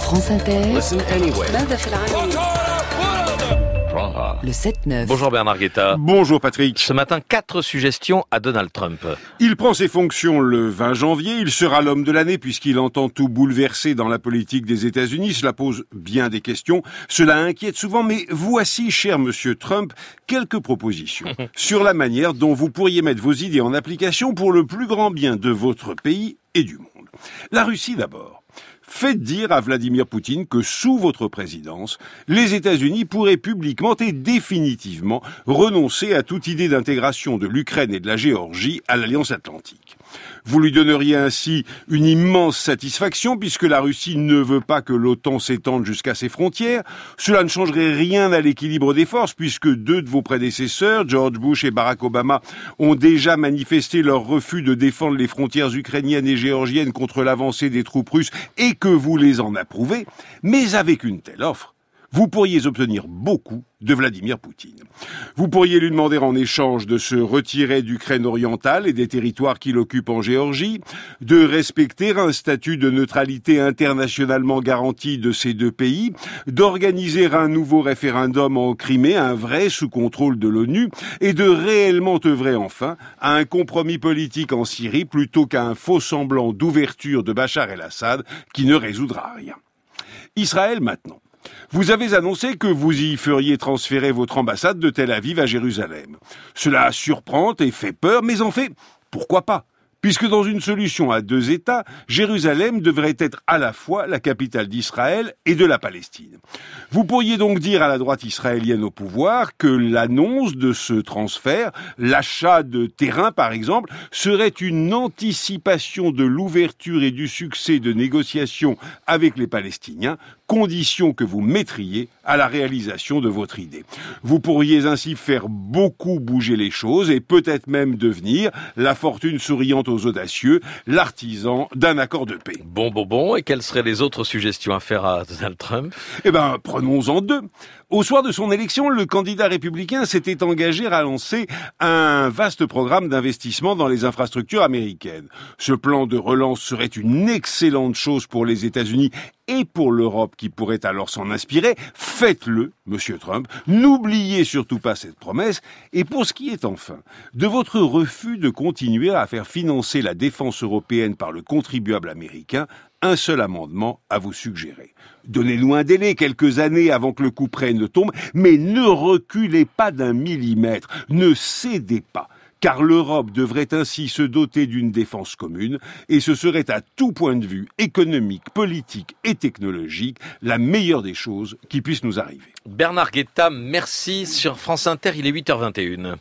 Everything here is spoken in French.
France Inter, Listen anyway. le 7-9. Bonjour Bernard Guetta. Bonjour Patrick. Ce matin, 4 suggestions à Donald Trump. Il prend ses fonctions le 20 janvier, il sera l'homme de l'année puisqu'il entend tout bouleverser dans la politique des États-Unis. Cela pose bien des questions, cela inquiète souvent, mais voici, cher monsieur Trump, quelques propositions sur la manière dont vous pourriez mettre vos idées en application pour le plus grand bien de votre pays et du monde. La Russie d'abord. Faites dire à Vladimir Poutine que sous votre présidence, les États-Unis pourraient publiquement et définitivement renoncer à toute idée d'intégration de l'Ukraine et de la Géorgie à l'Alliance Atlantique. Vous lui donneriez ainsi une immense satisfaction puisque la Russie ne veut pas que l'OTAN s'étende jusqu'à ses frontières. Cela ne changerait rien à l'équilibre des forces puisque 2 de vos prédécesseurs, George Bush et Barack Obama, ont déjà manifesté leur refus de défendre les frontières ukrainiennes et géorgiennes contre l'avancée des troupes russes et que vous les en approuvez. Mais avec une telle offre, vous pourriez obtenir beaucoup de Vladimir Poutine. Vous pourriez lui demander en échange de se retirer d'Ukraine orientale et des territoires qu'il occupe en Géorgie, de respecter un statut de neutralité internationalement garanti de ces 2 pays, d'organiser un nouveau référendum en Crimée, un vrai sous contrôle de l'ONU, et de réellement œuvrer enfin à un compromis politique en Syrie plutôt qu'à un faux semblant d'ouverture de Bachar el-Assad qui ne résoudra rien. Israël maintenant. Vous avez annoncé que vous y feriez transférer votre ambassade de Tel Aviv à Jérusalem. Cela surprend et fait peur, mais en fait, pourquoi pas ? Puisque dans une solution à 2 États, Jérusalem devrait être à la fois la capitale d'Israël et de la Palestine. Vous pourriez donc dire à la droite israélienne au pouvoir que l'annonce de ce transfert, l'achat de terrain par exemple, serait une anticipation de l'ouverture et du succès de négociations avec les Palestiniens, condition que vous mettriez à la réalisation de votre idée. Vous pourriez ainsi faire beaucoup bouger les choses et peut-être même devenir, la fortune souriante aux audacieux, l'artisan d'un accord de paix. Bon. Et quelles seraient les autres suggestions à faire à Donald Trump ? Prenons-en 2. Au soir de son élection, le candidat républicain s'était engagé à lancer un vaste programme d'investissement dans les infrastructures américaines. Ce plan de relance serait une excellente chose pour les États-Unis et pour l'Europe qui pourrait alors s'en inspirer. Faites-le, monsieur Trump. N'oubliez surtout pas cette promesse. Et pour ce qui est enfin de votre refus de continuer à faire financer la défense européenne par le contribuable américain, un seul amendement à vous suggérer. Donnez-nous un délai, quelques années avant que le couperet ne tombe, mais ne reculez pas d'1 millimètre, ne cédez pas, car l'Europe devrait ainsi se doter d'une défense commune, et ce serait à tout point de vue économique, politique et technologique la meilleure des choses qui puissent nous arriver. Bernard Guetta, merci sur France Inter, il est 8h21.